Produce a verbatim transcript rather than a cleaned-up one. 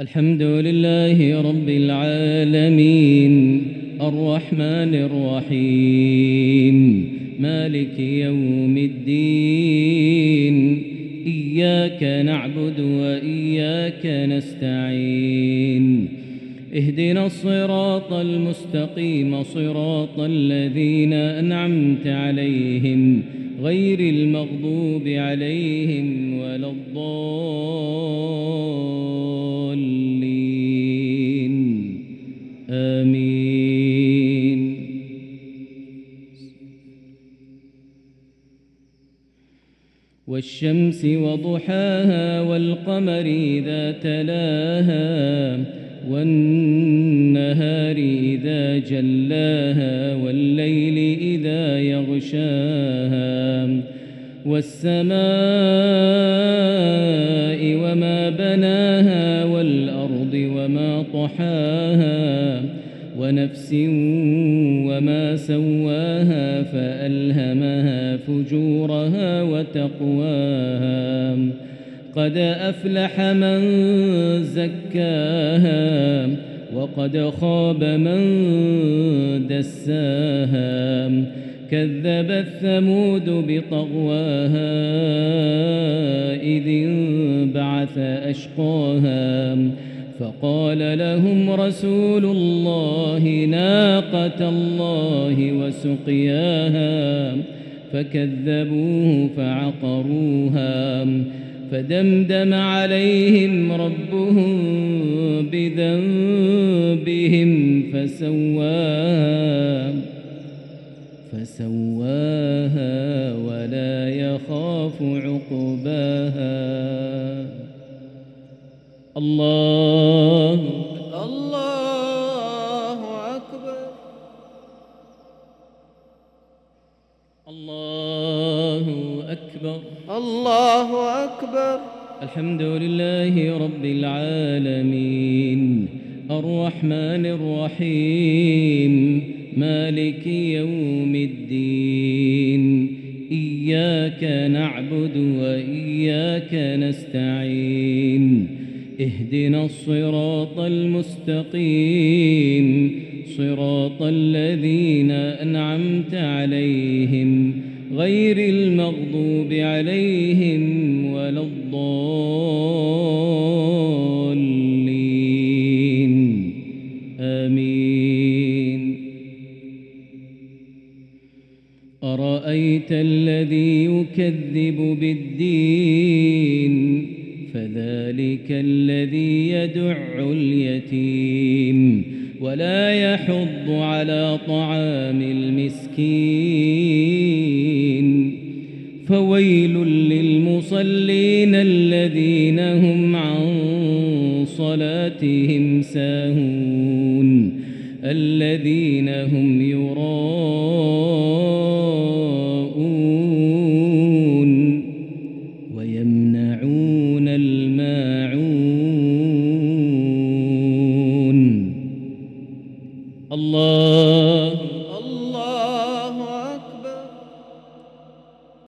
الحمد لله رب العالمين الرحمن الرحيم مالك يوم الدين إياك نعبد وإياك نستعين اهدنا الصراط المستقيم صراط الذين أنعمت عليهم غير المغضوب عليهم ولا الضالين آمين. والشمس وضحاها والقمر إذا تلاها والنهار إذا جلاها والليل إذا يغشاها والسماء وما بناها والأرض وما طحاها ونفس وما سواها فألهمها فجورها وتقواها قد أفلح من زكاها وقد خاب من دساها كذبت ثمود بطغواها إذ انبعث أشقاها فقال لهم رسول الله ناقة الله وسقياها فكذبوه فعقروها فدمدم عليهم ربهم بذنبهم فسواها فسواها ولا يخاف عقباها. الله الله أكبر. الله أكبر. الله أكبر. الحمد لله رب العالمين الرحمن الرحيم مالك يوم الدين إياك نعبد وإياك نستعين اهدنا الصراط المستقيم صراط الذين أنعمت عليهم غير المغضوب عليهم ولا الضالين آمين. أرأيت الذي يكذب بالدين فذلك الذي يدع اليتيم ولا يحض على طعام المسكين فويل للمصلين الذين هم عن صلاتهم ساهون الذين هم يراءون